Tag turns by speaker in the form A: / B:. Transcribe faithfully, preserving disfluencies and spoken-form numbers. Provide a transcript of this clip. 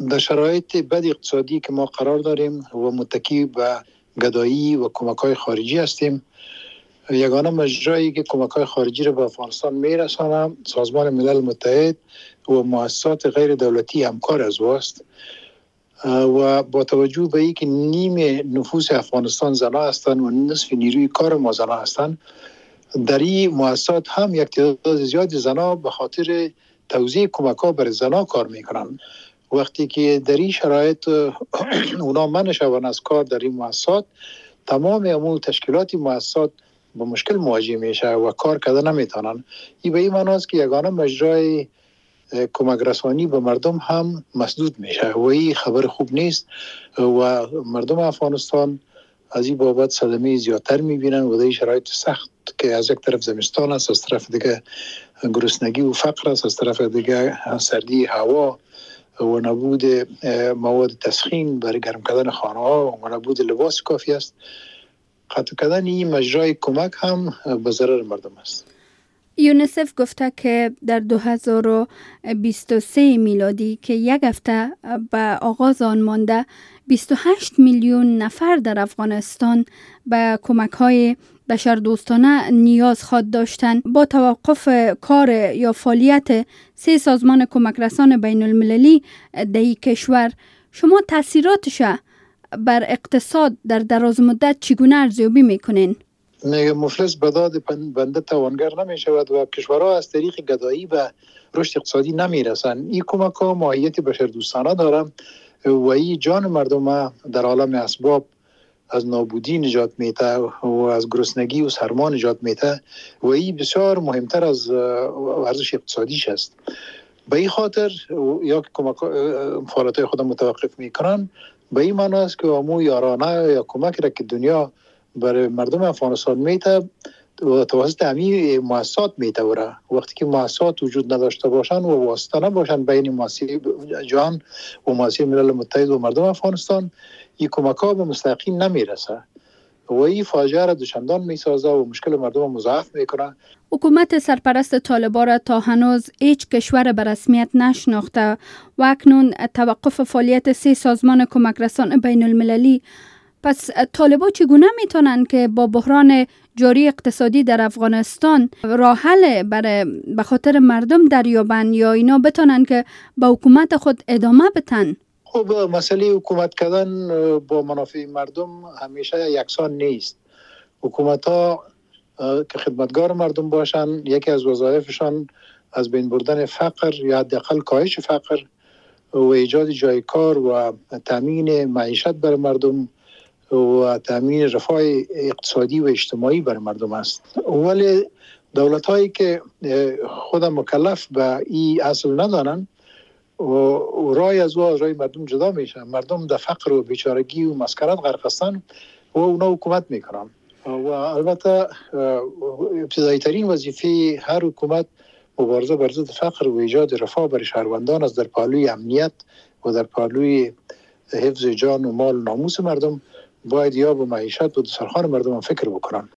A: در شرایط بد اقتصادی که ما قرار داریم و متکی به گدایی و کمک‌های خارجی هستیم، یگانه مجرایی که کمک‌های خارجی را به افغانستان می‌رسانه سازمان ملل متحد و مؤسسات غیر دولتی همکار از واست و با توجه به اینکه نیم نفوس افغانستان زنان هستند و نصف نیروی کار ما زنان هستند، در این مؤسسات هم یک تعداد زیادی زنان به خاطر توزیع کمک‌ها برای زنان کار می‌کنند. وقتی که در این شرایط اونا منع شوند از کار در این مؤسسات، تمام امور تشکیلات مؤسسات با مشکل مواجه میشه و کار کردن نمیتونن. این به این معنی است که یگانه مجرای کمک رسانی به مردم هم مسدود میشه و این خبر خوب نیست و مردم افغانستان از این بابت صدمه زیادتر میبینن و در این شرایط سخت که از یک طرف زمستان است، از طرف دیگه گرسنگی و فقر است، از طرف دیگه سردی هوا و نبود مواد تسخین برای گرم کردن خانه ها و نبود لباس کافی است. قطع کردن این مجرای کمک هم به ضرر مردم است.
B: یونیسف گفته که در دو هزار و بیست و سه میلادی که یک هفته به آغاز آن مانده بیست و هشت میلیون نفر در افغانستان به کمک‌های بشردوستانه نیاز خواهد داشتند. با توقف کار یا فعالیت سه سازمان کمک رسان بین المللی در این کشور، شما تاثیراتش بر اقتصاد در دراز مدت چگونه ارزیابی میکنین؟
A: مفلس به داد بنده توانگر نمی شود و کشورها از طریق گدایی به رشد اقتصادی نمی رسند. این کمک ها ماهیت بشردوستانه دارند و این جان مردم در عالم اسباب از نابودی نجات میده و از گرسنگی و سرما نجات میده و این بسیار مهمتر از ارزش اقتصادیش است. به این خاطر یا که کمک فعالیت خود متوقف میکنن، به این معنی است که امو یارانه یا کمک را که دنیا برای مردم افغانستان میته و توسط همین مؤسسات میتوره. وقتی که مؤسسات وجود نداشته باشن و واسطه نباشن بین مؤسسه جهان و مؤسسه ملل متحد و مردم افغانستان، این کمک ها به مستقیم نمیرسه و این فاجعه را دوچندان میسازه و مشکل مردم مضاعف میکنه.
B: حکومت سرپرست طالبان را تا هنوز هیچ کشور به رسمیت نشناخته و اکنون توقف فعالیت سه سازمان کمک رسان بین المللی. پس طالبان چگونه میتونن که با بحران جاری اقتصادی در افغانستان راه حل برای به خاطر مردم دریابن یا اینا بتونن که با حکومت خود ادامه بدن؟
A: خب مسئله حکومت کردن با منافع مردم همیشه یکسان نیست. حکومت ها که خدمتگار مردم باشن، یکی از وظایفشان از بین بردن فقر یا حداقل کاهش فقر و ایجاد جای کار و تامین معیشت برای مردم و تامین رفاه اقتصادی و اجتماعی برای مردم است. ولی دولت هایی که خود مکلف به این اصل ندانن و رای از او رای مردم جدا میشن، مردم در فقر و بیچارگی و مسکرات غرق هستن و اونا حکومت میکنن. و البته ابتدایی ترین وظیفه هر حکومت مبارزه بر ضد فقر و ایجاد رفاه برای شهروندان است، در پهلوی امنیت و در پهلوی حفظ جان و مال و ناموس مردم باید یا به معیشت و دسترخوان مردم فکر بکنن.